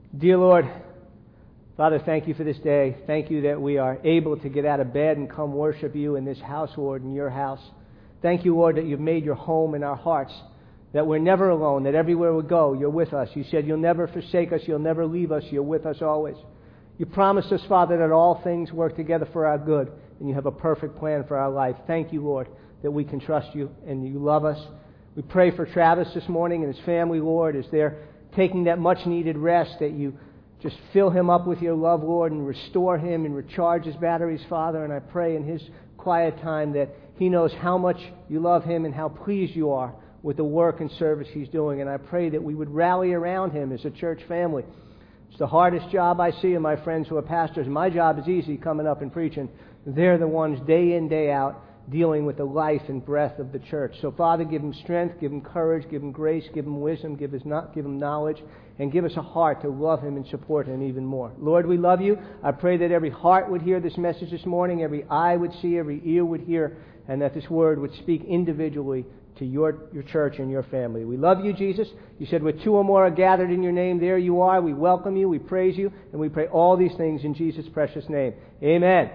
Dear Lord, Father, thank you for this day. Thank you that we are able to get out of bed and come worship you in this house, Lord, in your house. Thank you, Lord, that you've made your home in our hearts, that we're never alone, that everywhere we go, you're with us. You said you'll never forsake us, you'll never leave us, you're with us always. You promised us, Father, that all things work together for our good, and you have a perfect plan for our life. Thank you, Lord, that we can trust you and you love us. We pray for Travis this morning and his family, Lord, as they're taking that much-needed rest, that you just fill him up with your love, Lord, and restore him and recharge his batteries, Father. And I pray in his quiet time that he knows how much you love him and how pleased you are with the work and service he's doing. And I pray that we would rally around him as a church family. It's the hardest job I see of my friends who are pastors. My job is easy, coming up and preaching. They're the ones day in, day out, dealing with the life and breath of the church. So, Father, give them strength, give them courage, give them grace, give them wisdom, give them knowledge, and give us a heart to love him and support him even more. Lord, we love you. I pray that every heart would hear this message this morning, every eye would see, every ear would hear, and that this word would speak individually to your church and your family. We love you, Jesus. You said where two or more are gathered in your name, there you are. We welcome you, we praise you, and we pray all these things in Jesus' precious name. Amen.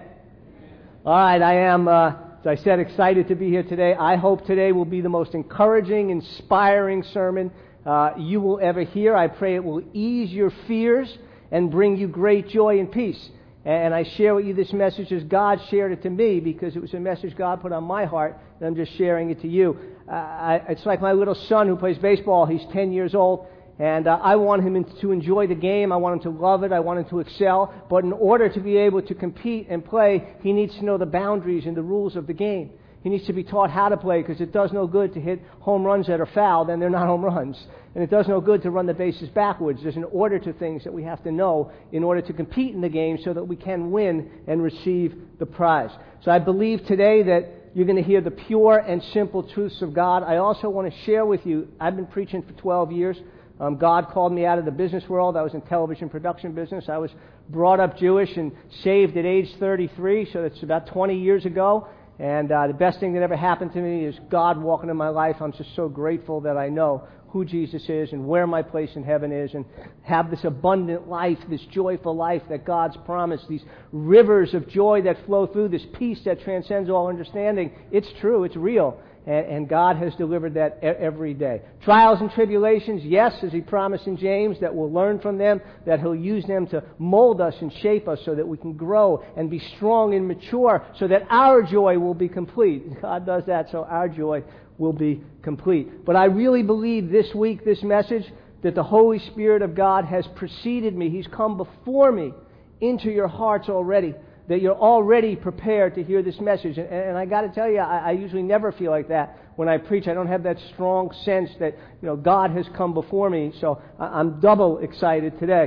All right, I am, as I said, excited to be here today. I hope today will be the most encouraging, inspiring sermon you will ever hear. I pray it will ease your fears and bring you great joy and peace. And I share with you this message as God shared it to me, because it was a message God put on my heart, and I'm just sharing it to you. It's like my little son who plays baseball. He's 10 years old, and I want him to enjoy the game. I want him to love it. I want him to excel. But in order to be able to compete and play, he needs to know the boundaries and the rules of the game. He needs to be taught how to play, because it does no good to hit home runs that are foul, then they're not home runs. And it does no good to run the bases backwards. There's an order to things that we have to know in order to compete in the game so that we can win and receive the prize. So I believe today that you're going to hear the pure and simple truths of God. I also want to share with you, I've been preaching for 12 years. God called me out of the business world. I was in television production business. I was brought up Jewish and saved at age 33, so that's about 20 years ago. And the best thing that ever happened to me is God walking in my life. I'm just so grateful that I know who Jesus is and where my place in heaven is, and have this abundant life, this joyful life that God's promised, these rivers of joy that flow through, this peace that transcends all understanding. It's true, it's real, and God has delivered that every day. Trials and tribulations, yes, as He promised in James, that we'll learn from them, that He'll use them to mold us and shape us so that we can grow and be strong and mature, so that our joy will be complete. God does that so our joy will be complete. But I really believe this week, this message, that the Holy Spirit of God has preceded me. He's come before me into your hearts already, that you're already prepared to hear this message. And I got to tell you, I usually never feel like that when I preach. I don't have that strong sense that, God has come before me. So I'm double excited today.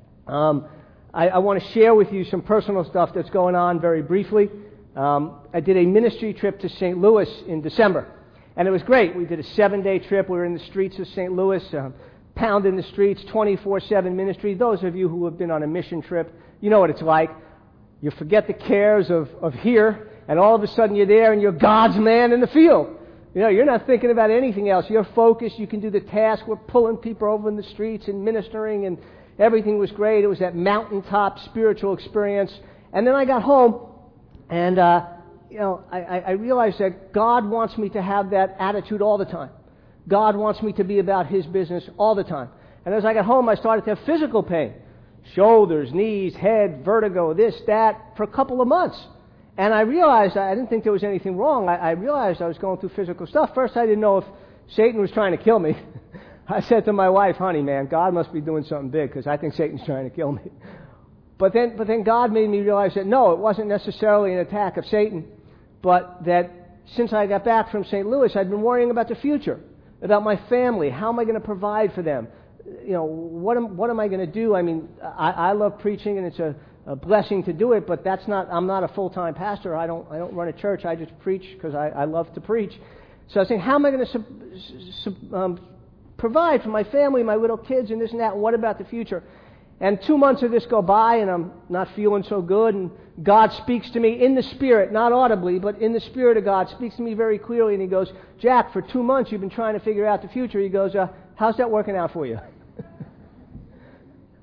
I want to share with you some personal stuff that's going on very briefly. I did a ministry trip to St. Louis in December. And it was great. We did a 7-day trip. We were in the streets of St. Louis, pounding the streets, 24/7 ministry. Those of you who have been on a mission trip, you know what it's like. You forget the cares of here, and all of a sudden you're there and you're God's man in the field. You're not thinking about anything else. You're focused. You can do the task. We're pulling people over in the streets and ministering, and everything was great. It was that mountaintop spiritual experience. And then I got home, and I realized that God wants me to have that attitude all the time. God wants me to be about His business all the time. And as I got home, I started to have physical pain. Shoulders, knees, head, vertigo, this, that, for a couple of months. And I realized, I didn't think there was anything wrong. I realized I was going through physical stuff. First, I didn't know if Satan was trying to kill me. I said to my wife, honey, man, God must be doing something big, because I think Satan's trying to kill me. But then God made me realize that no, it wasn't necessarily an attack of Satan, but that since I got back from St. Louis, I'd been worrying about the future, about my family. How am I going to provide for them? What am I going to do? I mean, I love preaching, and it's a blessing to do it, but I'm not a full-time pastor. I don't run a church. I just preach because I love to preach. So I was saying, how am I going to provide for my family, my little kids, and this and that? And what about the future? And 2 months of this go by, and I'm not feeling so good, and God speaks to me in the Spirit, not audibly, but in the Spirit of God, speaks to me very clearly, and He goes, Jack, for 2 months you've been trying to figure out the future. He goes, how's that working out for you?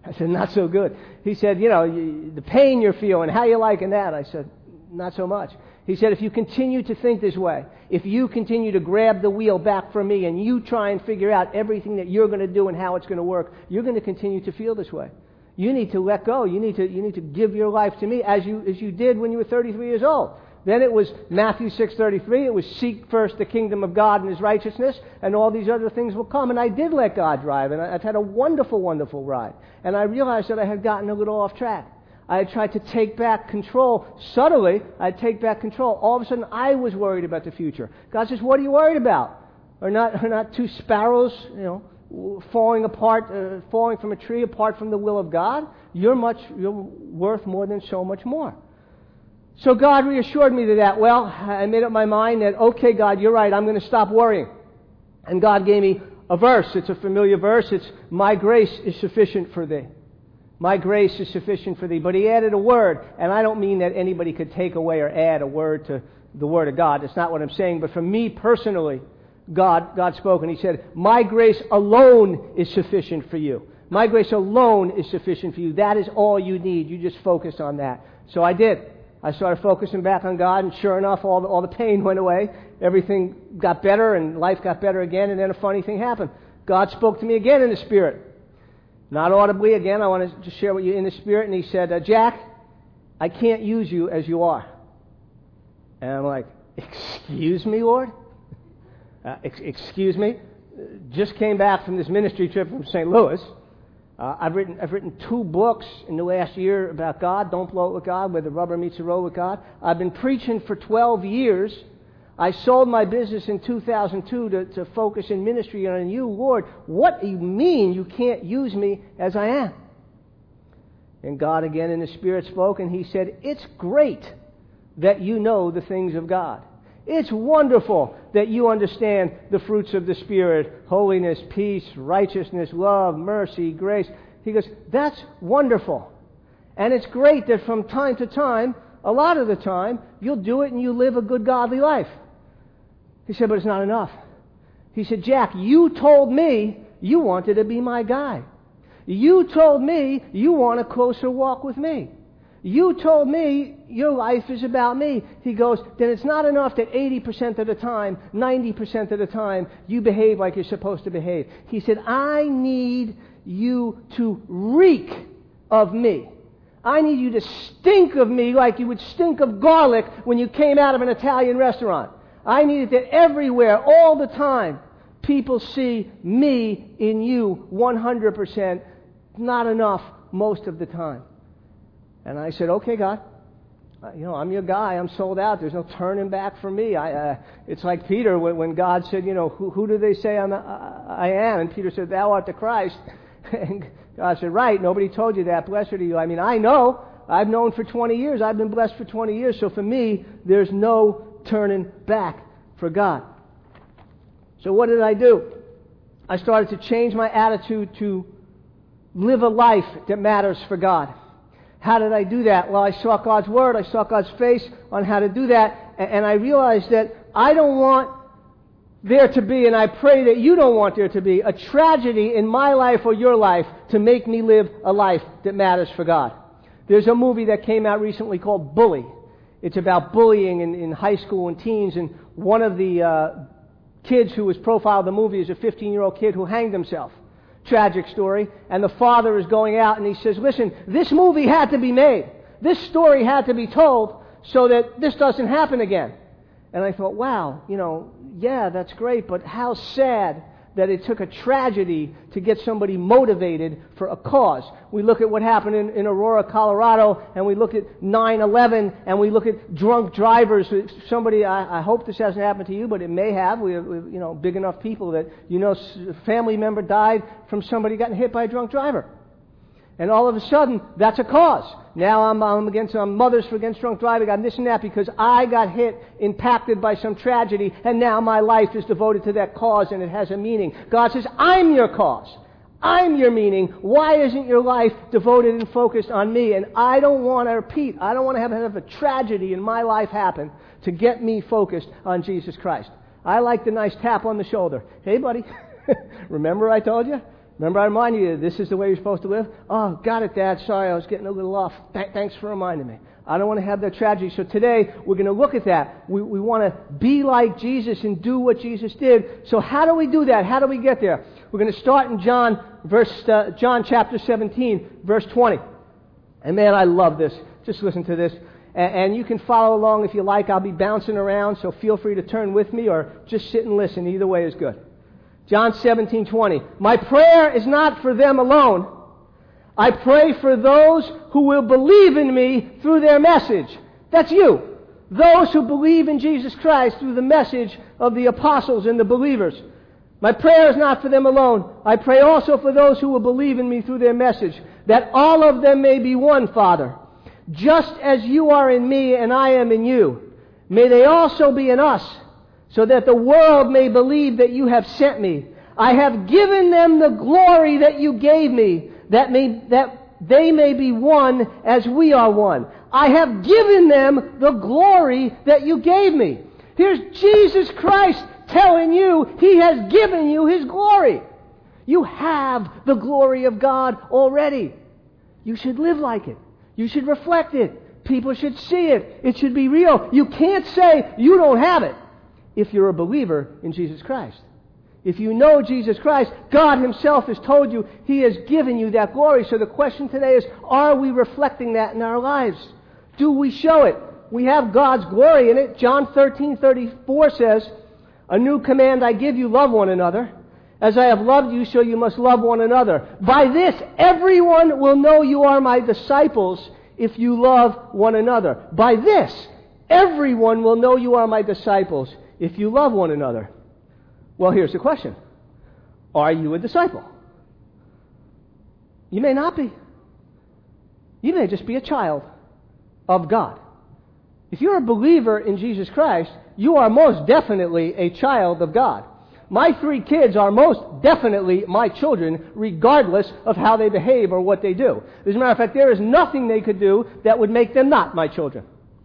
I said, not so good. He said, the pain you're feeling, how you liking that? I said, not so much. He said, if you continue to think this way, if you continue to grab the wheel back from me and you try and figure out everything that you're going to do and how it's going to work, you're going to continue to feel this way. You need to let go. You need to give your life to me as you did when you were 33 years old. Then it was Matthew 6:33. It was seek first the kingdom of God and His righteousness, and all these other things will come. And I did let God drive, and I've had a wonderful, wonderful ride. And I realized that I had gotten a little off track. I had tried to take back control. Subtly, I'd take back control. All of a sudden, I was worried about the future. God says, what are you worried about? Are not two sparrows, falling apart, falling from a tree apart from the will of God? You're worth more than so much more. So God reassured me that. Well, I made up my mind that, okay, God, you're right. I'm going to stop worrying. And God gave me a verse. It's a familiar verse. It's, my grace is sufficient for thee. My grace is sufficient for thee. But He added a word, and I don't mean that anybody could take away or add a word to the Word of God. That's not what I'm saying. But for me personally, God spoke, and He said, my grace alone is sufficient for you. My grace alone is sufficient for you. That is all you need. You just focus on that. So I did. I started focusing back on God, and sure enough, all the pain went away. Everything got better, and life got better again, and then a funny thing happened. God spoke to me again in the Spirit. Not audibly again. I want to share with you in the Spirit, and He said, Jack, I can't use you as you are. And I'm like, excuse me, Lord? Excuse me? Just came back from this ministry trip from St. Louis. I've written 2 books in the last year about God, Don't Blow It with God, Where the Rubber Meets the Road with God. I've been preaching for 12 years. I sold my business in 2002 to focus in ministry on you. Lord, what do you mean you can't use me as I am? And God again in the Spirit spoke, and He said, it's great that you know the things of God. It's wonderful that you understand the fruits of the Spirit, holiness, peace, righteousness, love, mercy, grace. He goes, that's wonderful. And it's great that from time to time, a lot of the time, you'll do it and you live a good, godly life. He said, but it's not enough. He said, Jack, you told me you wanted to be my guy. You told me you want a closer walk with me. You told me your life is about me. He goes, then it's not enough that 80% of the time, 90% of the time, you behave like you're supposed to behave. He said, I need you to reek of me. I need you to stink of me like you would stink of garlic when you came out of an Italian restaurant. I need it that everywhere, all the time, people see me in you 100%, not enough most of the time. And I said, okay, God, I'm your guy. I'm sold out. There's no turning back for me. It's like Peter when God said, who do they say I am? And Peter said, thou art the Christ. And God said, right, nobody told you that. Blessed are you. I mean, I know. I've known for 20 years. I've been blessed for 20 years. So for me, there's no turning back for God. So what did I do? I started to change my attitude to live a life that matters for God. How did I do that? Well, I sought God's Word. I sought God's face on how to do that. And I realized that I don't want there to be, and I pray that you don't want there to be, a tragedy in my life or your life to make me live a life that matters for God. There's a movie that came out recently called Bully. It's about bullying in high school and teens. And one of the kids who was profiled in the movie is a 15-year-old kid who hanged himself. Tragic story. And the father is going out and he says, listen, this movie had to be made. This story had to be told so that this doesn't happen again. And I thought, wow, yeah, that's great, but how sad that it took a tragedy to get somebody motivated for a cause. We look at what happened in Aurora, Colorado, and we look at 9/11, and we look at drunk drivers. Somebody, I hope this hasn't happened to you, but it may have. We big enough people that a family member died from somebody getting hit by a drunk driver. And all of a sudden, that's a cause. Now I'm against Mothers for Against Drunk Driving. I'm this and that because I got hit, impacted by some tragedy, and now my life is devoted to that cause and it has a meaning. God says, I'm your cause. I'm your meaning. Why isn't your life devoted and focused on me? And I don't want to repeat. I don't want to have a tragedy in my life happen to get me focused on Jesus Christ. I like the nice tap on the shoulder. Hey, buddy, remember I told you? Remember I reminded you, this is the way you're supposed to live? Oh, got it, Dad. Sorry, I was getting a little off. Thanks for reminding me. I don't want to have that tragedy. So today, we're going to look at that. We want to be like Jesus and do what Jesus did. So how do we do that? How do we get there? We're going to start in John chapter 17, verse 20. And man, I love this. Just listen to this. And you can follow along if you like. I'll be bouncing around, so feel free to turn with me or just sit and listen. Either way is good. John 17:20. My prayer is not for them alone. I pray for those who will believe in me through their message. That's you. Those who believe in Jesus Christ through the message of the apostles and the believers. My prayer is not for them alone. I pray also for those who will believe in me through their message, that all of them may be one, Father. Just as you are in me and I am in you, may they also be in us, so that the world may believe that you have sent me. I have given them the glory that you gave me, that they may be one as we are one. I have given them the glory that you gave me. Here's Jesus Christ telling you He has given you His glory. You have the glory of God already. You should live like it. You should reflect it. People should see it. It should be real. You can't say you don't have it if you're a believer in Jesus Christ. If you know Jesus Christ, God Himself has told you He has given you that glory. So the question today is, are we reflecting that in our lives? Do we show it? We have God's glory in it. John 13:34 says, a new command I give you, love one another. As I have loved you, so you must love one another. By this, everyone will know you are my disciples if you love one another. By this, everyone will know you are my disciples if you love one another. Well, here's the question. Are you a disciple? You may not be. You may just be a child of God. If you're a believer in Jesus Christ, you are most definitely a child of God. My 3 kids are most definitely my children, regardless of how they behave or what they do. As a matter of fact, there is nothing they could do that would make them not my children.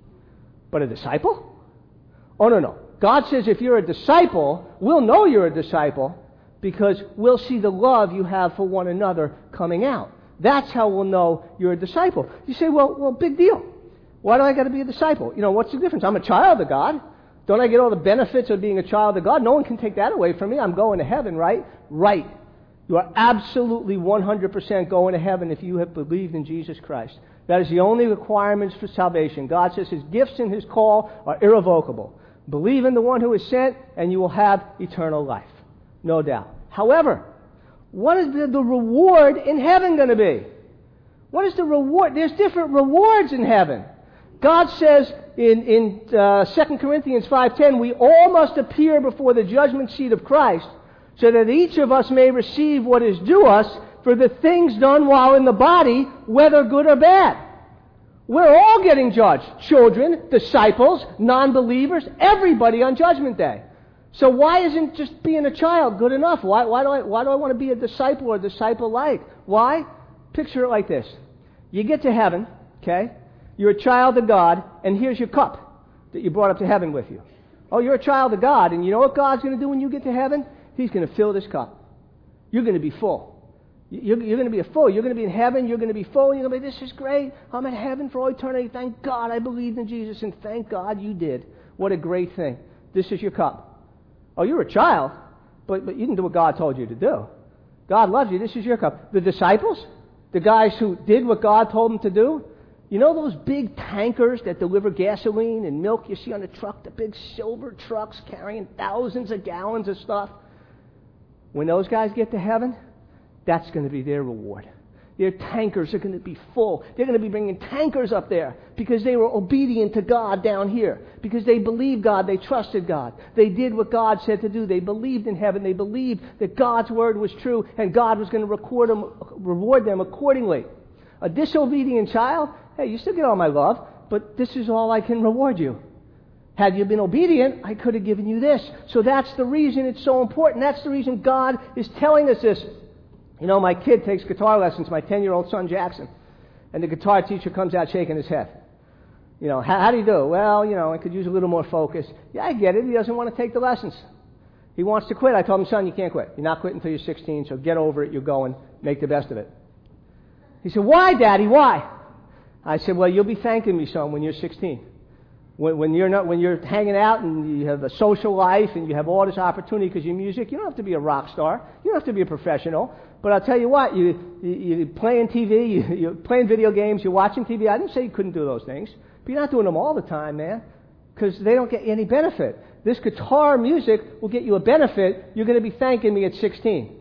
But a disciple? Oh, no. God says if you're a disciple, we'll know you're a disciple because we'll see the love you have for one another coming out. That's how we'll know you're a disciple. You say, well, big deal. Why do I got to be a disciple? What's the difference? I'm a child of God. Don't I get all the benefits of being a child of God? No one can take that away from me. I'm going to heaven, right? Right. You are absolutely 100% going to heaven if you have believed in Jesus Christ. That is the only requirements for salvation. God says His gifts and His call are irrevocable. Believe in the one who is sent, and you will have eternal life. No doubt. However, what is the reward in heaven going to be? What is the reward? There's different rewards in heaven. God says in 2 Corinthians 5:10, we all must appear before the judgment seat of Christ, so that each of us may receive what is due us for the things done while in the body, whether good or bad. We're all getting judged. Children, disciples, non-believers, everybody on Judgment Day. So why isn't just being a child good enough? Why do I want to be a disciple or disciple-like? Why? Picture it like this. You get to heaven, okay? You're a child of God, and here's your cup that you brought up to heaven with you. Oh, you're a child of God, and you know what God's going to do when you get to heaven? He's going to fill this cup. You're going to be full. You're going to be full. You're going to be in heaven. You're going to be full. You're going to be, this is great. I'm in heaven for all eternity. Thank God I believed in Jesus, and thank God you did. What a great thing. This is your cup. Oh, you're a child, but you didn't do what God told you to do. God loves you. This is your cup. The disciples, the guys who did what God told them to do, you know those big tankers that deliver gasoline and milk you see on the truck, the big silver trucks carrying thousands of gallons of stuff? When those guys get to heaven, that's going to be their reward. Their tankers are going to be full. They're going to be bringing tankers up there because they were obedient to God down here. Because they believed God. They trusted God. They did what God said to do. They believed in heaven. They believed that God's word was true and God was going to reward them accordingly. A disobedient child, hey, you still get all my love, but this is all I can reward you. Had you been obedient, I could have given you this. So that's the reason it's so important. That's the reason God is telling us this. You know, my kid takes guitar lessons, my 10-year-old son Jackson, and the guitar teacher comes out shaking his head. You know, how do you do? Well, I could use a little more focus. Yeah, I get it. He doesn't want to take the lessons. He wants to quit. I told him, son, you can't quit. You're not quitting until you're 16, so get over it. You're going. Make the best of it. He said, why, Daddy? Why? I said, well, you'll be thanking me, son, when you're 16. When you're hanging out and you have a social life and you have all this opportunity because you're music, you don't have to be a rock star. You don't have to be a professional. But I'll tell you what, you're playing TV, you're playing video games, you're watching TV. I didn't say you couldn't do those things, but you're not doing them all the time, man, because they don't get any benefit. This guitar music will get you a benefit. You're going to be thanking me at 16.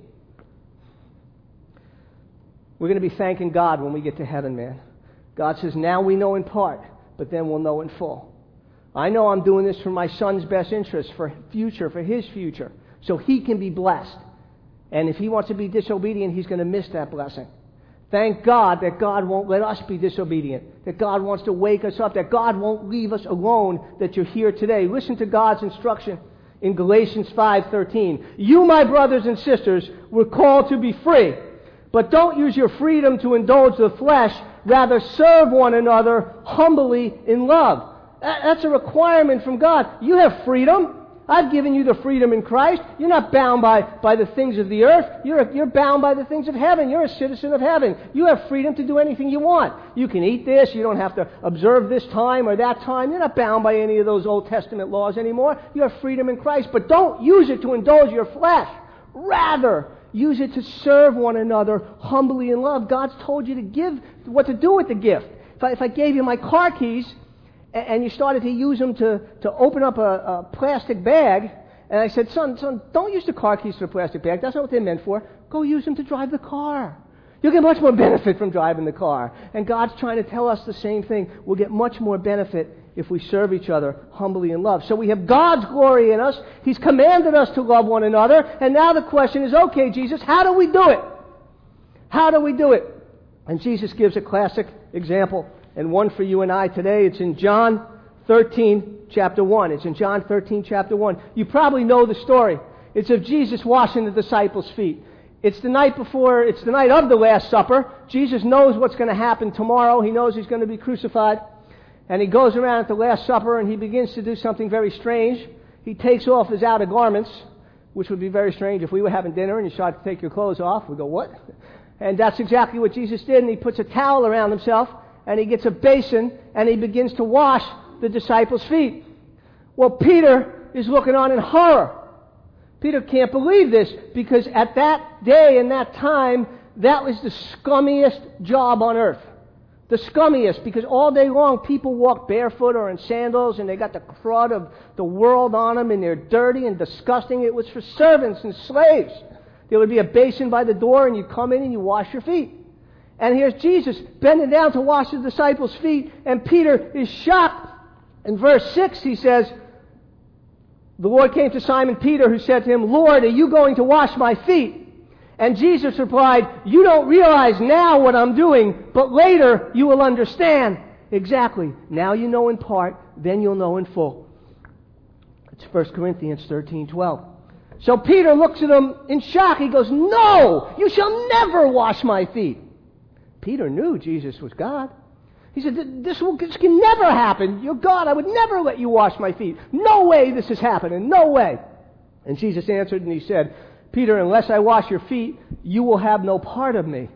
We're going to be thanking God when we get to heaven, man. God says, now we know in part, but then we'll know in full. I know I'm doing this for my son's best interest, for his future, so he can be blessed. And if he wants to be disobedient, he's going to miss that blessing. Thank God that God won't let us be disobedient, that God wants to wake us up, that God won't leave us alone, that you're here today. Listen to God's instruction in Galatians 5:13. You, my brothers and sisters, were called to be free, but don't use your freedom to indulge the flesh. Rather, serve one another humbly in love. That's a requirement from God. You have freedom. I've given you the freedom in Christ. You're not bound by the things of the earth. You're bound by the things of heaven. You're a citizen of heaven. You have freedom to do anything you want. You can eat this. You don't have to observe this time or that time. You're not bound by any of those Old Testament laws anymore. You have freedom in Christ. But don't use it to indulge your flesh. Rather, use it to serve one another humbly in love. God's told you to give, what to do with the gift. If I gave you my car keys, and you started to use them to open up a plastic bag, and I said, son, don't use the car keys for a plastic bag. That's not what they're meant for. Go use them to drive the car. You'll get much more benefit from driving the car. And God's trying to tell us the same thing. We'll get much more benefit if we serve each other humbly in love. So we have God's glory in us. He's commanded us to love one another. And now the question is, okay, Jesus, how do we do it? How do we do it? And Jesus gives a classic example, and one for you and I today. It's in John 13, chapter 1. It's in John 13, chapter 1. You probably know the story. It's of Jesus washing the disciples' feet. It's the night of the Last Supper. Jesus knows what's going to happen tomorrow. He knows he's going to be crucified. And he goes around at the Last Supper and he begins to do something very strange. He takes off his outer garments, which would be very strange if we were having dinner and you started to take your clothes off. We'd go, what? And that's exactly what Jesus did. And he puts a towel around himself, and he gets a basin, and he begins to wash the disciples' feet. Well, Peter is looking on in horror. Peter can't believe this, because at that day and that time, that was the scummiest job on earth. The scummiest, because all day long people walk barefoot or in sandals, and they got the crud of the world on them, and they're dirty and disgusting. It was for servants and slaves. There would be a basin by the door, and you come in and you wash your feet. And here's Jesus bending down to wash the disciples' feet, and Peter is shocked. In verse 6, he says, the Lord came to Simon Peter, who said to him, Lord, are you going to wash my feet? And Jesus replied, you don't realize now what I'm doing, but later you will understand. Exactly. Now you know in part, then you'll know in full. It's 1 Corinthians 13:12. So Peter looks at him in shock. He goes, no, you shall never wash my feet. Peter knew Jesus was God. He said, this can never happen. You're God. I would never let you wash my feet. No way this is happening. No way. And Jesus answered and he said, Peter, unless I wash your feet, you will have no part of me.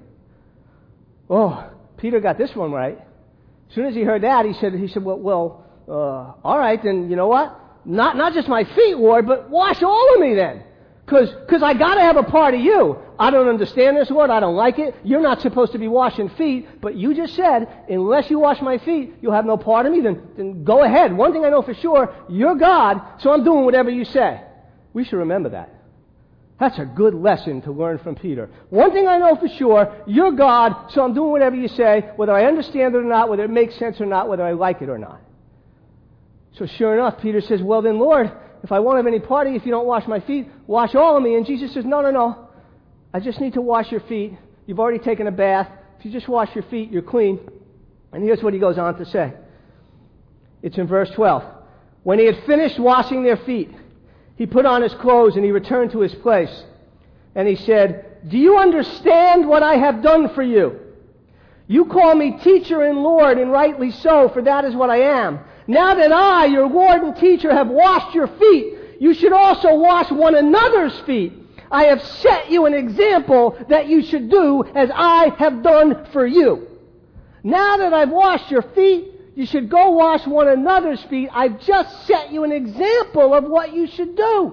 Oh, Peter got this one right. As soon as he heard that, he said, well, all right, then you know what? Not just my feet, Lord, but wash all of me then. Because I got to have a part of you. I don't understand this, Lord. I don't like it. You're not supposed to be washing feet, but you just said, unless you wash my feet, you'll have no part of me. Then go ahead. One thing I know for sure, you're God, so I'm doing whatever you say. We should remember that. That's a good lesson to learn from Peter. One thing I know for sure, you're God, so I'm doing whatever you say, whether I understand it or not, whether it makes sense or not, whether I like it or not. So sure enough, Peter says, well then, Lord, if I won't have any part of you, if you don't wash my feet, wash all of me. And Jesus says, no. I just need to wash your feet. You've already taken a bath. If you just wash your feet, you're clean. And here's what he goes on to say. It's in verse 12. When he had finished washing their feet, he put on his clothes and he returned to his place. And he said, do you understand what I have done for you? You call me teacher and Lord, and rightly so, for that is what I am. Now that I, your Lord and teacher, have washed your feet, you should also wash one another's feet. I have set you an example that you should do as I have done for you. Now that I've washed your feet, you should go wash one another's feet. I've just set you an example of what you should do.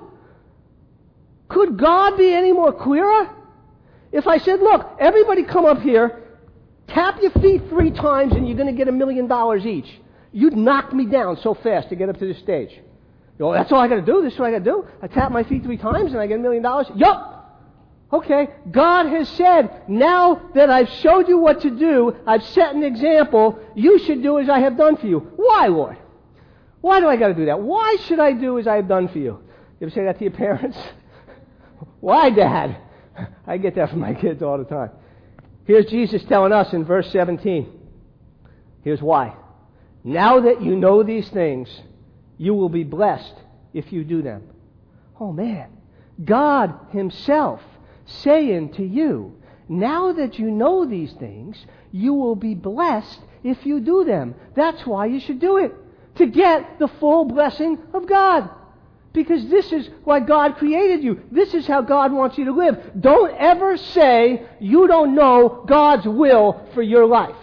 Could God be any more clearer? If I said, look, everybody come up here, tap your feet 3 times and you're going to get $1 million each. You'd knock me down so fast to get up to this stage. You know, that's all I got to do? This is what I got to do? I tap my feet 3 times and I get $1 million? Yup! Okay, God has said, now that I've showed you what to do, I've set an example, you should do as I have done for you. Why, Lord? Why do I got to do that? Why should I do as I have done for you? You ever say that to your parents? Why, Dad? I get that from my kids all the time. Here's Jesus telling us in verse 17. Here's why. Now that you know these things, you will be blessed if you do them. Oh man, God Himself saying to you, now that you know these things, you will be blessed if you do them. That's why you should do it. To get the full blessing of God. Because this is why God created you. This is how God wants you to live. Don't ever say you don't know God's will for your life.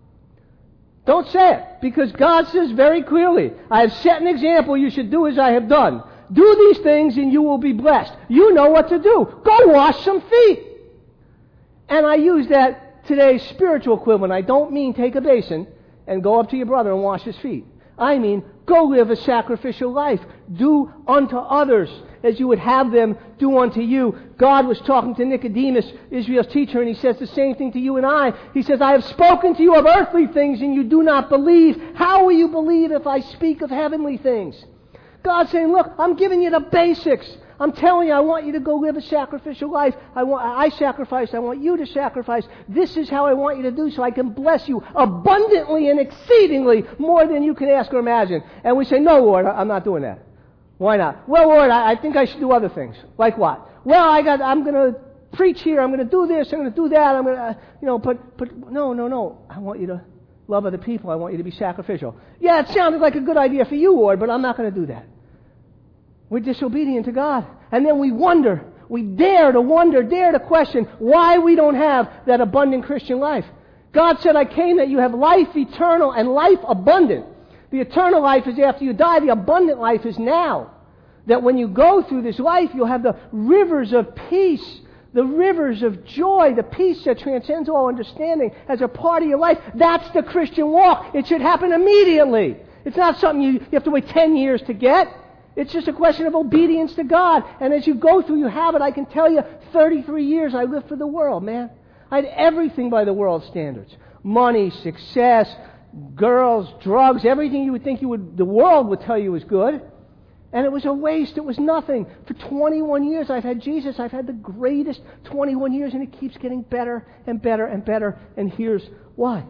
Don't say it. Because God says very clearly, I have set an example you should do as I have done. Do these things and you will be blessed. You know what to do. Go wash some feet. And I use that today's spiritual equivalent. I don't mean take a basin and go up to your brother and wash his feet. I mean, go live a sacrificial life. Do unto others as you would have them do unto you. God was talking to Nicodemus, Israel's teacher, and He says the same thing to you and I. He says, I have spoken to you of earthly things and you do not believe. How will you believe if I speak of heavenly things? God's saying, look, I'm giving you the basics. I'm telling you, I want you to go live a sacrificial life. I sacrifice. I want you to sacrifice. This is how I want you to do so I can bless you abundantly and exceedingly more than you can ask or imagine. And we say, no, Lord, I'm not doing that. Why not? Well, Lord, I think I should do other things. Like what? Well, I'm going to preach here. I'm going to do this. I'm going to do that. I'm going to, but no. I want you to love other people. I want you to be sacrificial. Yeah, it sounded like a good idea for you, Lord, but I'm not going to do that. We're disobedient to God. And then we wonder, we dare to question why we don't have that abundant Christian life. God said, I came that you have life eternal and life abundant. The eternal life is after you die. The abundant life is now. That when you go through this life, you'll have the rivers of peace, the rivers of joy, the peace that transcends all understanding as a part of your life. That's the Christian walk. It should happen immediately. It's not something you have to wait 10 years to get. It's just a question of obedience to God. And as you go through, you have it. I can tell you, 33 years I lived for the world, man. I had everything by the world's standards. Money, success, girls, drugs, everything you would think the world would tell you was good. And it was a waste. It was nothing. For 21 years I've had Jesus. I've had the greatest 21 years, and it keeps getting better and better and better. And here's why.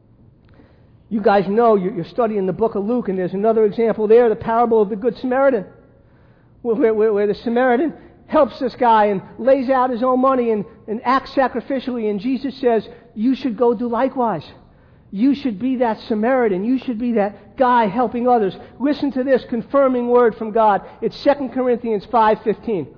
You guys know, you're studying the book of Luke, and there's another example there, the parable of the Good Samaritan, where the Samaritan helps this guy and lays out his own money and acts sacrificially, and Jesus says, you should go do likewise. You should be that Samaritan. You should be that guy helping others. Listen to this confirming word from God. It's 2 Corinthians 5:15.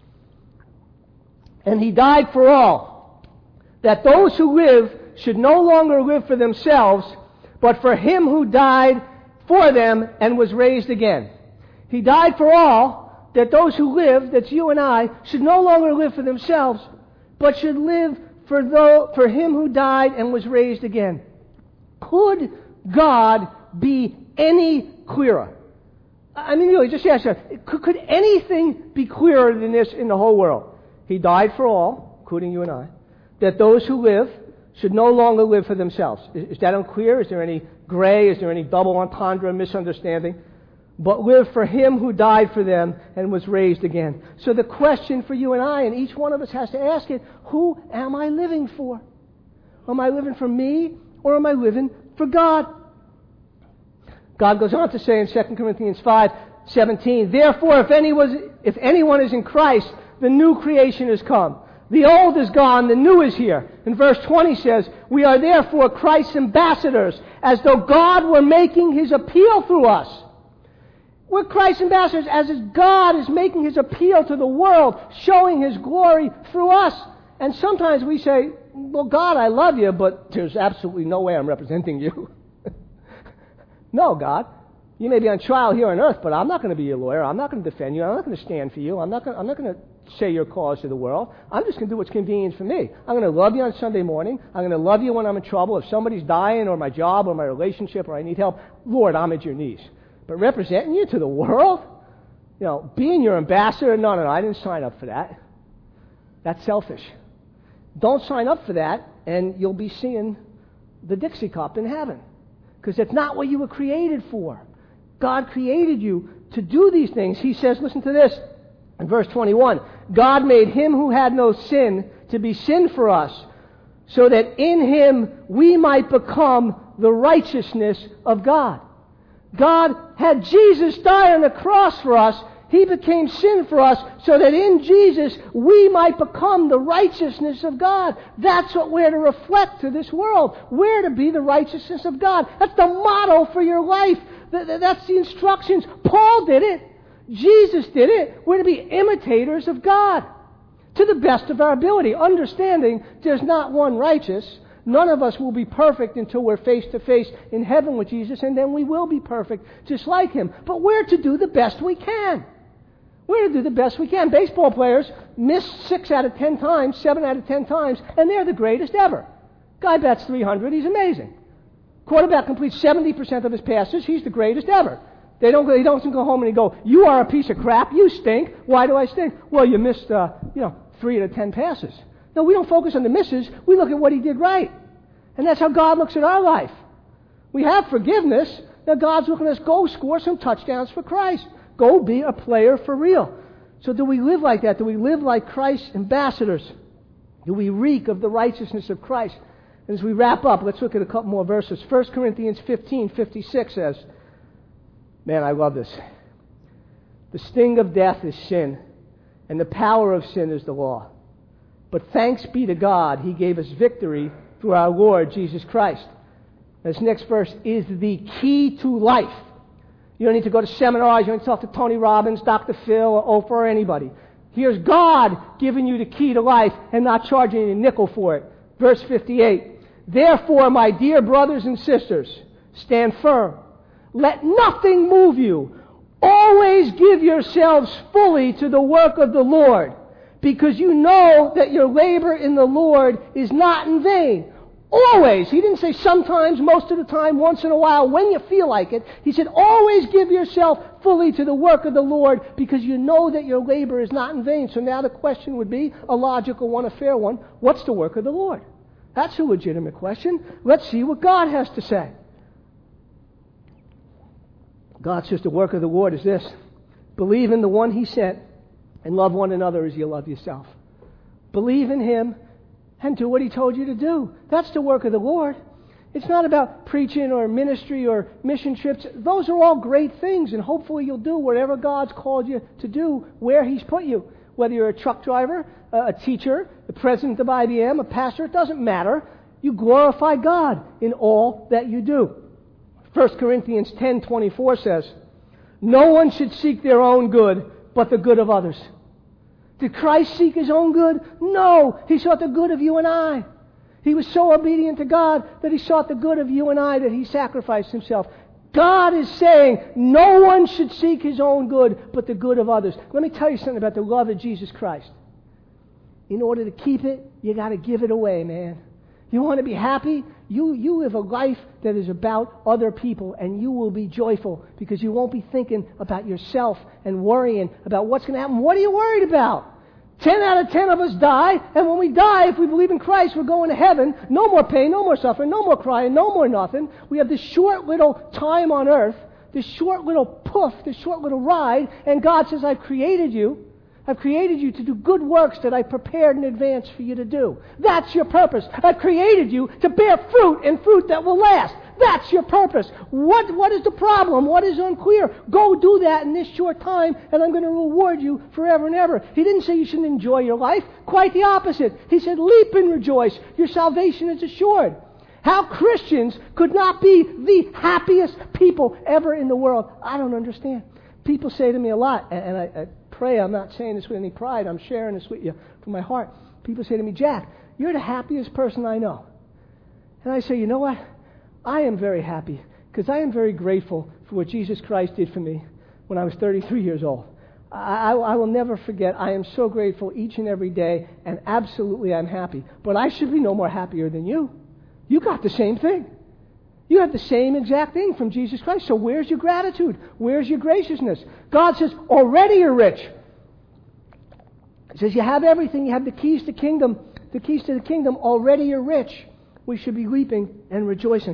And He died for all, that those who live should no longer live for themselves, but for Him who died for them and was raised again. He died for all, that those who live, that's you and I, should no longer live for themselves, but should live for Him who died and was raised again. Could God be any clearer? I mean, really, just ask yourself, could anything be clearer than this in the whole world? He died for all, including you and I, that those who live should no longer live for themselves. Is that unclear? Is there any gray? Is there any double entendre, misunderstanding? But live for Him who died for them and was raised again. So the question for you and I, and each one of us has to ask it, who am I living for? Am I living for me, or am I living for God? God goes on to say in 2 Corinthians 5:17, therefore if anyone is in Christ, the new creation has come. The old is gone, the new is here. And verse 20 says, we are therefore Christ's ambassadors, as though God were making His appeal through us. We're Christ's ambassadors as God is making His appeal to the world, showing His glory through us. And sometimes we say, well, God, I love you, but there's absolutely no way I'm representing you. No, God. You may be on trial here on earth, but I'm not going to be your lawyer. I'm not going to defend you. I'm not going to stand for you. I'm not going to say your cause to the world. I'm just going to do what's convenient for me. I'm going to love you on Sunday morning. I'm going to love you when I'm in trouble. If somebody's dying or my job or my relationship or I need help, Lord, I'm at your knees. But representing you to the world? Being your ambassador? No, I didn't sign up for that. That's selfish. Don't sign up for that, and you'll be seeing the Dixie Cup in heaven. Because that's not what you were created for. God created you to do these things. He says, listen to this, in verse 21, God made Him who had no sin to be sin for us, so that in Him we might become the righteousness of God. God had Jesus die on the cross for us. He became sin for us so that in Jesus we might become the righteousness of God. That's what we're to reflect to this world. We're to be the righteousness of God. That's the motto for your life. That's the instructions. Paul did it. Jesus did it. We're to be imitators of God to the best of our ability, understanding there's not one righteous. None of us will be perfect until we're face to face in heaven with Jesus, and then we will be perfect just like Him. But we're to do the best we can. We're to do the best we can. Baseball players miss 6 out of 10 times, 7 out of 10 times, and they're the greatest ever. Guy bats 300, he's amazing. Quarterback completes 70% of his passes, he's the greatest ever. He don't go home and go, you are a piece of crap, you stink. Why do I stink? Well, you missed 3 out of 10 passes. No, we don't focus on the misses, we look at what he did right. And that's how God looks at our life. We have forgiveness, now God's looking at us, go score some touchdowns for Christ. Go be a player for real. So do we live like that? Do we live like Christ's ambassadors? Do we reek of the righteousness of Christ? And as we wrap up, let's look at a couple more verses. 1 Corinthians 15:56 says, man, I love this. The sting of death is sin, and the power of sin is the law. But thanks be to God, He gave us victory through our Lord Jesus Christ. This next verse is the key to life. You don't need to go to seminars. You don't need to talk to Tony Robbins, Dr. Phil, or Oprah, or anybody. Here's God giving you the key to life and not charging you a nickel for it. Verse 58. Therefore, my dear brothers and sisters, stand firm. Let nothing move you. Always give yourselves fully to the work of the Lord, because you know that your labor in the Lord is not in vain. Always. He didn't say sometimes, most of the time, once in a while, when you feel like it. He said, always give yourself fully to the work of the Lord, because you know that your labor is not in vain. So now the question would be, a logical one, a fair one, what's the work of the Lord? That's a legitimate question. Let's see what God has to say. God says the work of the Lord is this: believe in the one He sent and love one another as you love yourself. Believe in Him and do what He told you to do. That's the work of the Lord. It's not about preaching or ministry or mission trips. Those are all great things, and hopefully you'll do whatever God's called you to do where He's put you. Whether you're a truck driver, a teacher, the president of IBM, a pastor, it doesn't matter. You glorify God in all that you do. 1 Corinthians 10:24 says, no one should seek their own good, but the good of others. Did Christ seek His own good? No. He sought the good of you and I. He was so obedient to God that He sought the good of you and I, that He sacrificed Himself. God is saying no one should seek his own good, but the good of others. Let me tell you something about the love of Jesus Christ. In order to keep it, you got to give it away, man. You want to be happy? You live a life that is about other people, and you will be joyful because you won't be thinking about yourself and worrying about what's going to happen. What are you worried about? 10 out of 10 of us die, and when we die, if we believe in Christ, we're going to heaven. No more pain, no more suffering, no more crying, no more nothing. We have this short little time on earth, this short little poof, this short little ride, and God says, I've created you. I've created you to do good works that I prepared in advance for you to do. That's your purpose. I've created you to bear fruit, and fruit that will last. That's your purpose. What is the problem? What is unclear? Go do that in this short time, and I'm going to reward you forever and ever. He didn't say you shouldn't enjoy your life. Quite the opposite. He said, leap and rejoice. Your salvation is assured. How Christians could not be the happiest people ever in the world, I don't understand. People say to me a lot, and I pray I'm not saying this with any pride, I'm sharing this with you from my heart. People say to me, Jack, you're the happiest person I know. And I say, you know what? I am very happy because I am very grateful for what Jesus Christ did for me when I was 33 years old. I will never forget. I am so grateful each and every day, and absolutely I'm happy. But I should be no more happier than you. You got the same thing. You have the same exact thing from Jesus Christ. So where's your gratitude? Where's your graciousness? God says, already you're rich. He says, you have everything. You have the keys to the kingdom. The keys to the kingdom. Already you're rich. We should be weeping and rejoicing.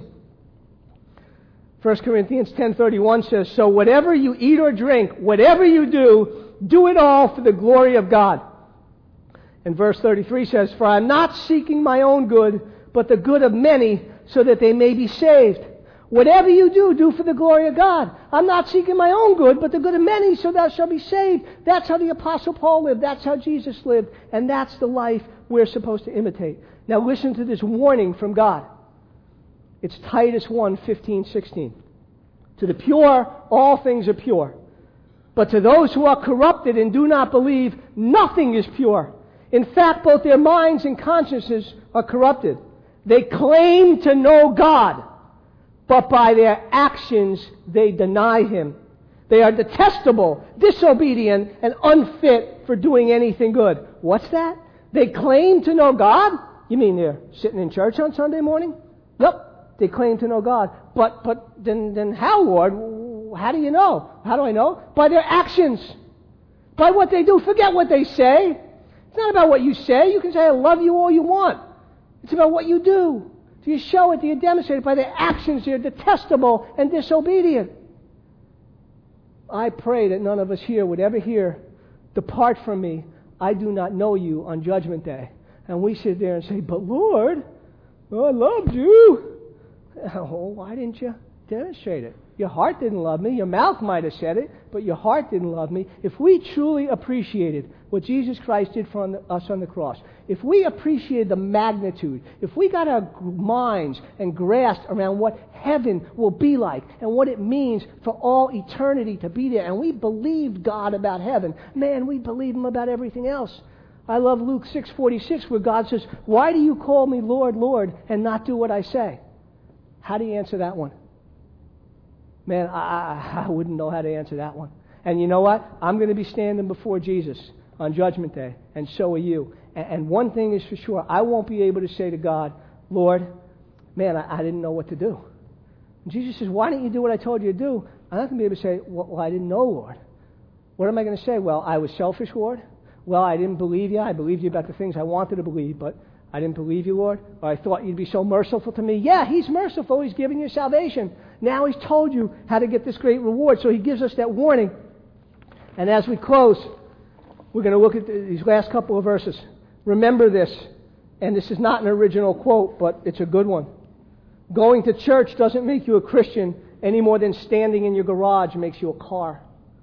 1 Corinthians 10:31 says, so whatever you eat or drink, whatever you do it all for the glory of God. And verse 33 says, for I'm not seeking my own good, but the good of many, so that they may be saved. Whatever you do for the glory of God. I'm not seeking my own good, but the good of many, so thou shalt be saved. That's how the Apostle Paul lived. That's how Jesus lived. And that's the life we're supposed to imitate. Now listen to this warning from God. It's Titus 1:15-16. To the pure, all things are pure. But to those who are corrupted and do not believe, nothing is pure. In fact, both their minds and consciences are corrupted. They claim to know God, but by their actions they deny Him. They are detestable, disobedient, and unfit for doing anything good. What's that? They claim to know God? You mean they're sitting in church on Sunday morning? Yep. They claim to know God. But then how, Lord? How do you know? How do I know? By their actions. By what they do. Forget what they say. It's not about what you say. You can say, I love you all you want. It's about what you do. Do you show it? Do you demonstrate it? By their actions, they're detestable and disobedient. I pray that none of us here would ever hear, depart from me, I do not know you on Judgment Day. And we sit there and say, but Lord, I loved you. Oh, why didn't you demonstrate it? Your heart didn't love me. Your mouth might have said it, but your heart didn't love me. If we truly appreciated what Jesus Christ did for us on the cross, if we appreciated the magnitude, if we got our minds and grasped around what heaven will be like and what it means for all eternity to be there, and we believed God about heaven, man, we believe Him about everything else. I love Luke 6:46 where God says, why do you call me Lord, Lord, and not do what I say? How do you answer that one? Man, I wouldn't know how to answer that one. And you know what? I'm going to be standing before Jesus on Judgment Day, and so are you. And one thing is for sure, I won't be able to say to God, Lord, man, I didn't know what to do. And Jesus says, why didn't you do what I told you to do? I'm not going to be able to say, well, I didn't know, Lord. What am I going to say? Well, I was selfish, Lord. Well, I didn't believe you. I believed you about the things I wanted to believe, but I didn't believe you, Lord. Or I thought you'd be so merciful to me. Yeah, He's merciful. He's giving you salvation. Now He's told you how to get this great reward. So He gives us that warning. And as we close, we're going to look at these last couple of verses. Remember this. And this is not an original quote, but it's a good one. Going to church doesn't make you a Christian any more than standing in your garage makes you a car.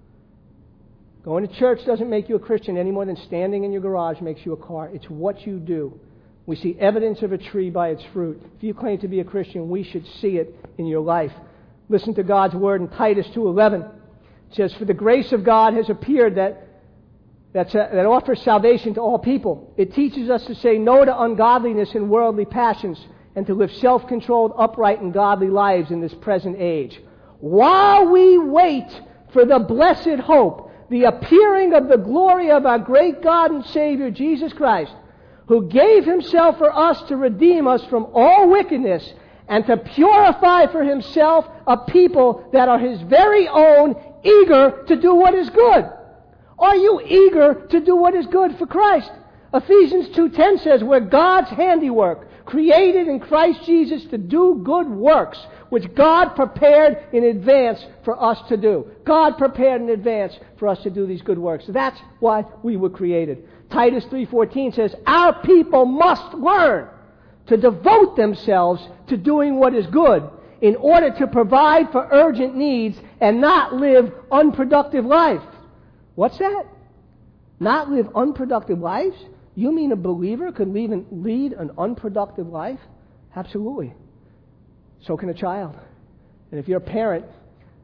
Going to church doesn't make you a Christian any more than standing in your garage makes you a car. It's what you do. We see evidence of a tree by its fruit. If you claim to be a Christian, we should see it in your life. Listen to God's word in Titus 2:11. It says, for the grace of God has appeared that offers salvation to all people. It teaches us to say no to ungodliness and worldly passions and to live self-controlled, upright, and godly lives in this present age, while we wait for the blessed hope, the appearing of the glory of our great God and Savior, Jesus Christ, who gave Himself for us to redeem us from all wickedness and to purify for Himself a people that are His very own, eager to do what is good. Are you eager to do what is good for Christ? Ephesians 2:10 says, we're God's handiwork, created in Christ Jesus to do good works, which God prepared in advance for us to do. God prepared in advance for us to do these good works. That's why we were created. Titus 3:14 says, our people must learn to devote themselves to doing what is good in order to provide for urgent needs and not live unproductive lives. What's that? Not live unproductive lives? You mean a believer could lead an unproductive life? Absolutely. So can a child. And if you're a parent,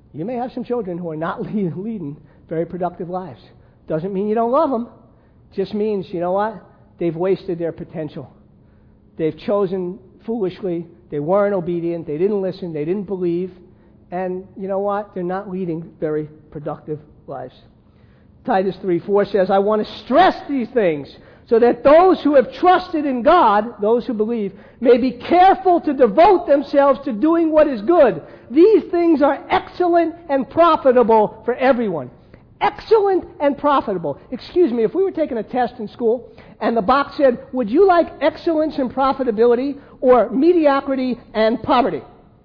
You may have some children who are not leading very productive lives. Doesn't mean you don't love them. Just means, you know what? They've wasted their potential. They've chosen foolishly. They weren't obedient. They didn't listen. They didn't believe. And you know what? They're not leading very productive lives. Titus 3:4 says, I want to stress these things so that those who have trusted in God, those who believe, may be careful to devote themselves to doing what is good. These things are excellent and profitable for everyone. Excellent and profitable. Excuse me, if we were taking a test in school and the box said, would you like excellence and profitability or mediocrity and poverty?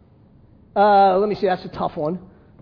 Let me see, that's a tough one.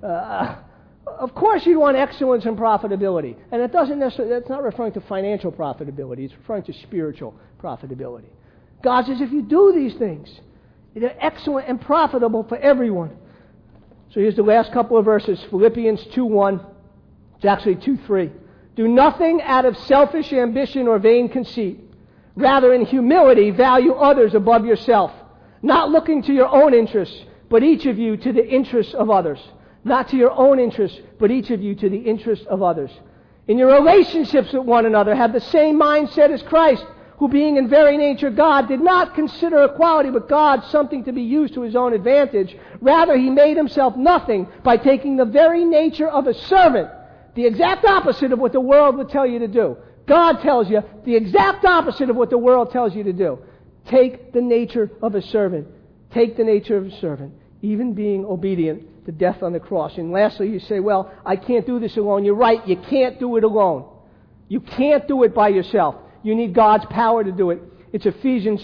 Of course you'd want excellence and profitability. And it doesn't necessarily, that's not referring to financial profitability. It's referring to spiritual profitability. God says if you do these things, they're excellent and profitable for everyone. So here's the last couple of verses. Philippians 2:1. It's actually 2:3. Do nothing out of selfish ambition or vain conceit. Rather, in humility, value others above yourself. Not looking to your own interests, but each of you to the interests of others. Not to your own interests, but each of you to the interests of others. In your relationships with one another, have the same mindset as Christ, who being in very nature God, did not consider equality with God something to be used to his own advantage. Rather, he made himself nothing by taking the very nature of a servant. The exact opposite of what the world would tell you to do. God tells you the exact opposite of what the world tells you to do. Take the nature of a servant. Take the nature of a servant, even being obedient to death on the cross. And lastly, you say, well, I can't do this alone. You're right, you can't do it alone. You can't do it by yourself. You need God's power to do it. It's Ephesians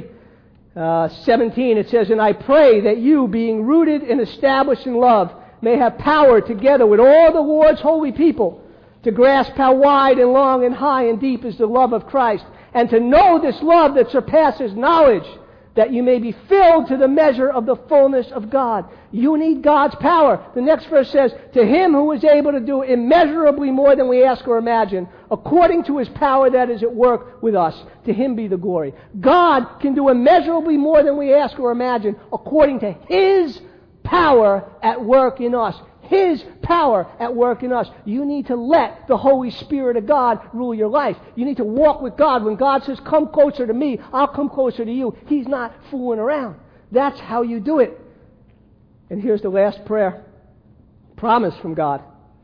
3:17. It says, and I pray that you, being rooted and established in love, may have power together with all the Lord's holy people to grasp how wide and long and high and deep is the love of Christ, and to know this love that surpasses knowledge, that you may be filled to the measure of the fullness of God. You need God's power. The next verse says, to him who is able to do immeasurably more than we ask or imagine, according to his power that is at work with us. To him be the glory. God can do immeasurably more than we ask or imagine, according to his power at work in us. His power at work in us. You need to let the Holy Spirit of God rule your life. You need to walk with God. When God says, come closer to me, I'll come closer to you. He's not fooling around. That's how you do it. And here's the last prayer. Promise from God.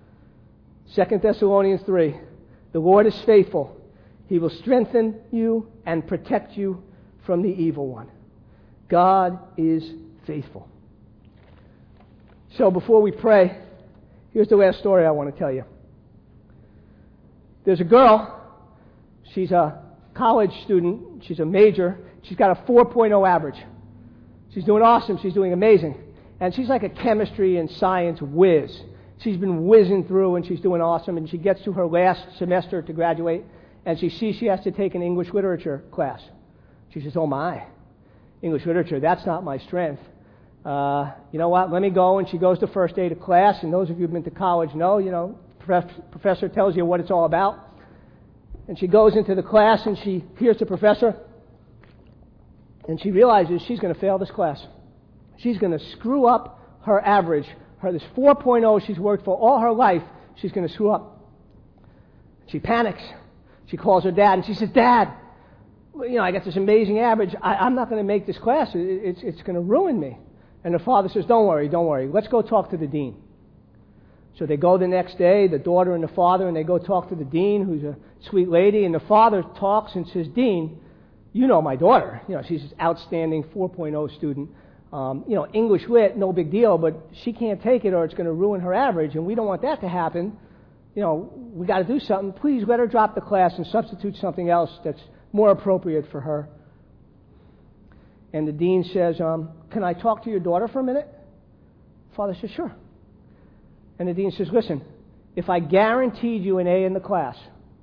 2 Thessalonians 3. The Lord is faithful. He will strengthen you and protect you from the evil one. God is faithful. So before we pray, here's the last story I want to tell you. There's a girl. She's a college student. She's a major. She's got a 4.0 average. She's doing awesome. She's doing amazing. And she's like a chemistry and science whiz. She's been whizzing through and she's doing awesome. And she gets to her last semester to graduate and she sees she has to take an English literature class. She says, oh my, English literature, that's not my strength. You know what, let me go. And she goes to first day to class, and those of you who've been to college know, professor tells you what it's all about. And she goes into the class and she hears the professor, and she realizes she's going to fail this class. She's going to screw up her average. This 4.0 she's worked for all her life, she's going to screw up. She panics. She calls her dad and she says, Dad, I got this amazing average. I'm not going to make this class. It's going to ruin me. And the father says, don't worry. Let's go talk to the dean. So they go the next day, the daughter and the father, and they go talk to the dean, who's a sweet lady. And the father talks and says, Dean, you know my daughter. She's an outstanding 4.0 student. English lit, no big deal, but she can't take it or it's going to ruin her average, and we don't want that to happen. We got to do something. Please let her drop the class and substitute something else that's more appropriate for her. And the dean says, can I talk to your daughter for a minute? Father says, sure. And the dean says, listen, if I guaranteed you an A in the class,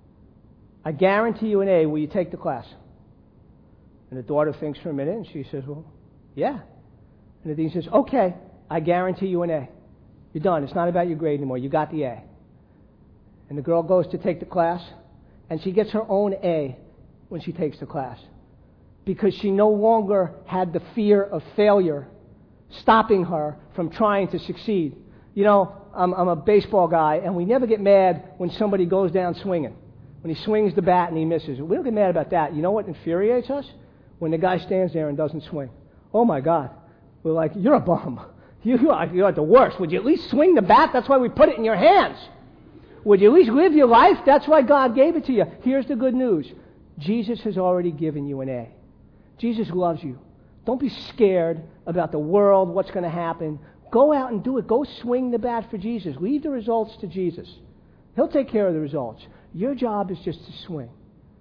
I guarantee you an A, will you take the class? And the daughter thinks for a minute and she says, well, yeah. And the dean says, okay, I guarantee you an A. You're done. It's not about your grade anymore. You got the A. And the girl goes to take the class, and she gets her own A when she takes the class, because she no longer had the fear of failure stopping her from trying to succeed. You know, I'm a baseball guy, and we never get mad when somebody goes down swinging. When he swings the bat and he misses. We don't get mad about that. You know what infuriates us? When the guy stands there and doesn't swing. Oh, my God. We're like, you're a bum. You're the worst. Would you at least swing the bat? That's why we put it in your hands. Would you at least live your life? That's why God gave it to you. Here's the good news. Jesus has already given you an A. Jesus loves you. Don't be scared about the world, what's going to happen. Go out and do it. Go swing the bat for Jesus. Leave the results to Jesus. He'll take care of the results. Your job is just to swing.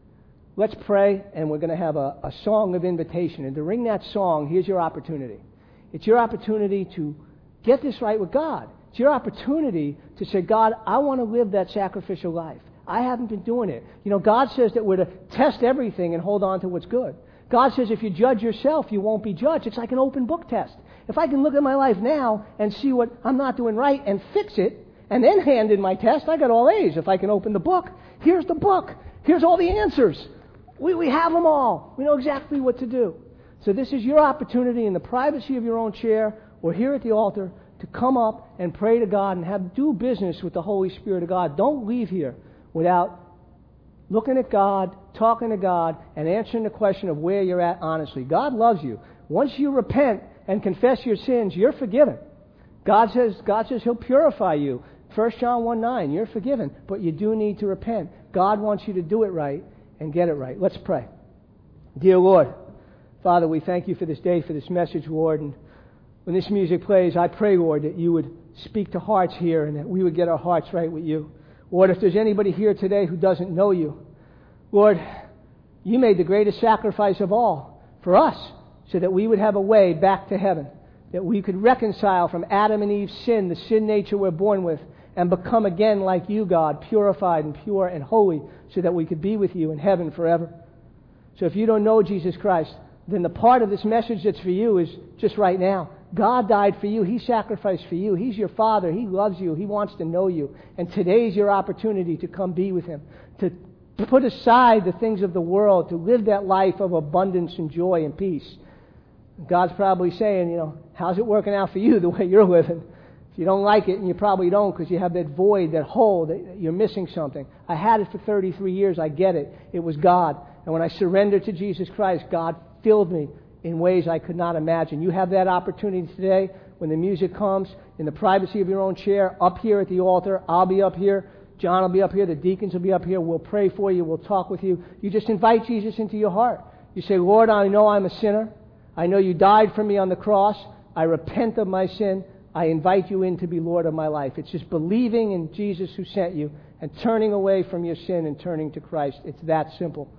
Let's pray, and we're going to have a song of invitation. And to ring that song, here's your opportunity. It's your opportunity to get this right with God. It's your opportunity to say, God, I want to live that sacrificial life. I haven't been doing it. You know, God says that we're to test everything and hold on to what's good. God says if you judge yourself, you won't be judged. It's like an open book test. If I can look at my life now and see what I'm not doing right and fix it, and then hand in my test, I got all A's. If I can open the book, here's the book. Here's all the answers. We have them all. We know exactly what to do. So this is your opportunity in the privacy of your own chair or here at the altar to come up and pray to God and do business with the Holy Spirit of God. Don't leave here without looking at God, talking to God, and answering the question of where you're at honestly. God loves you. Once you repent and confess your sins, you're forgiven. God says He'll purify you. 1 John 1:9, you're forgiven, but you do need to repent. God wants you to do it right and get it right. Let's pray. Dear Lord, Father, we thank you for this day, for this message, Lord. And when this music plays, I pray, Lord, that you would speak to hearts here and that we would get our hearts right with you. Lord, if there's anybody here today who doesn't know you, Lord, you made the greatest sacrifice of all for us so that we would have a way back to heaven, that we could reconcile from Adam and Eve's sin, the sin nature we're born with, and become again like you, God, purified and pure and holy, so that we could be with you in heaven forever. So if you don't know Jesus Christ, then the part of this message that's for you is just right now. God died for you. He sacrificed for you. He's your Father. He loves you. He wants to know you. And today's your opportunity to come be with Him, to put aside the things of the world, to live that life of abundance and joy and peace. God's probably saying, you know, how's it working out for you the way you're living? If you don't like it, and you probably don't because you have that void, that hole, that you're missing something. I had it for 33 years. I get it. It was God. And when I surrendered to Jesus Christ, God filled me in ways I could not imagine. You have that opportunity today when the music comes, in the privacy of your own chair, up here at the altar. I'll be up here. John will be up here. The deacons will be up here. We'll pray for you. We'll talk with you. You just invite Jesus into your heart. You say, Lord, I know I'm a sinner. I know you died for me on the cross. I repent of my sin. I invite you in to be Lord of my life. It's just believing in Jesus who sent you and turning away from your sin and turning to Christ. It's that simple.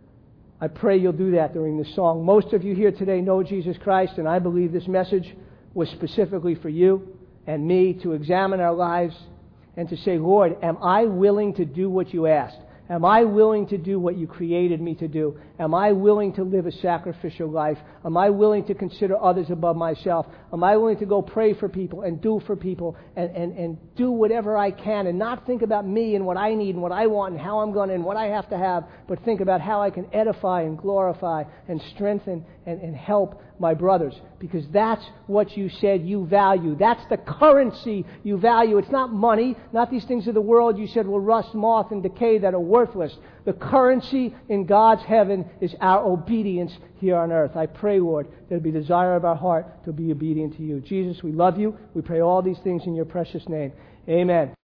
I pray you'll do that during this song. Most of you here today know Jesus Christ, and I believe this message was specifically for you and me to examine our lives and to say, Lord, am I willing to do what you asked? Am I willing to do what you created me to do? Am I willing to live a sacrificial life? Am I willing to consider others above myself? Am I willing to go pray for people and do for people and do whatever I can and not think about me and what I need and what I want and how I'm going to and what I have to have, but think about how I can edify and glorify and strengthen and help my brothers, because that's what you said you value. That's the currency you value. It's not money, not these things of the world you said will rust, moth, and decay that are worthless. The currency in God's heaven is our obedience here on earth. I pray, Lord, that it be the desire of our heart to be obedient to you. Jesus, we love you. We pray all these things in your precious name. Amen.